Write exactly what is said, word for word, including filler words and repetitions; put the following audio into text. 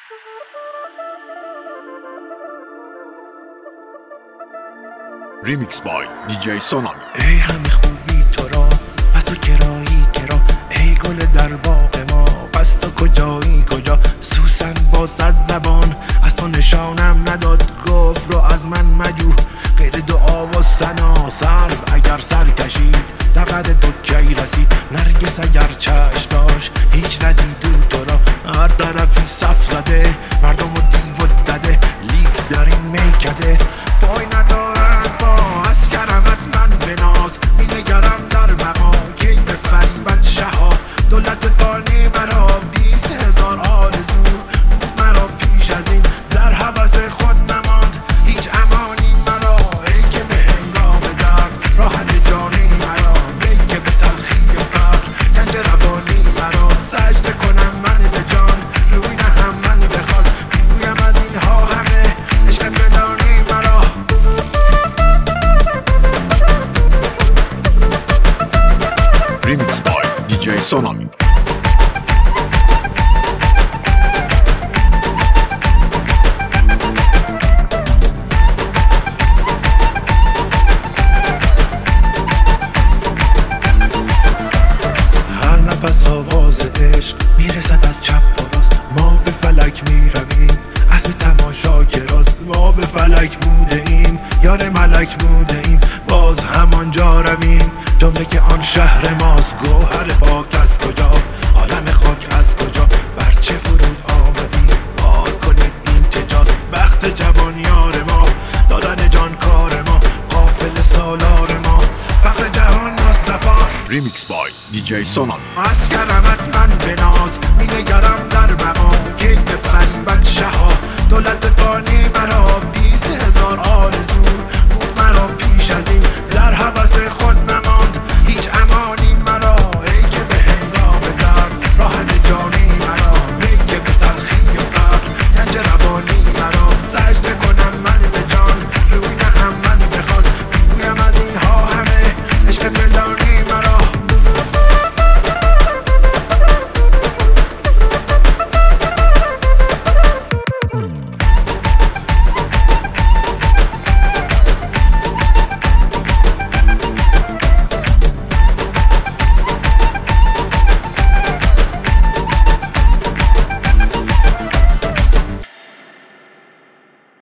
ریمیکس بای دی جی سونامی. ای همه خوبی تو را پس تو کرایی کرا، ای گل در باغ ما پس تو کجایی کجا. سوسن با صد زبان از تو نشانم نداد، گفت رو از من مجو غیر دعا و ثنا. سرو اگر سر کشید در قد تو کی رسید، نرگس اگر چشم داشت هیچ ندید او تو را. هر طرفی صف زده مردم و دیو و دده، لیک در این میکده پای ندارد با از کرمت من بناز. می نگرم در بقا کی به فریبت شها، دولت فانی مرا بیست هزار آرزو بود مرا پیش از این، در حوث خود نماند هیچ امانی مرا. ای که به هنگام درد راحت جانی مرا، ای که به تلخی فقر گنج روانی مرا. سجده کنم من به جان روی نهم من به خاک، بگویم از اینها همه عشق بدانی مرا. ریمیکس بای دی جی سونامی. هر نفس آواز عشق میرسد از چپ و راست، ما به فلک میرویم اسم تماشا که راست. ما به فلک بوده ایم یار ملک بوده ایم، باز همانجا رویم جمله که آن شهر ماست. گوهر پاک از کجا، عالم خاک از کجا، بر چه فرود آمدی بار کنید این چه جاست. بخت جوان یار ما دادن جان کار ما، قافل سالار ما فخر جهان مصطفاست. ریمیکس بای دی جی سونامی. از کرمت من بناز، می نگرم در بقا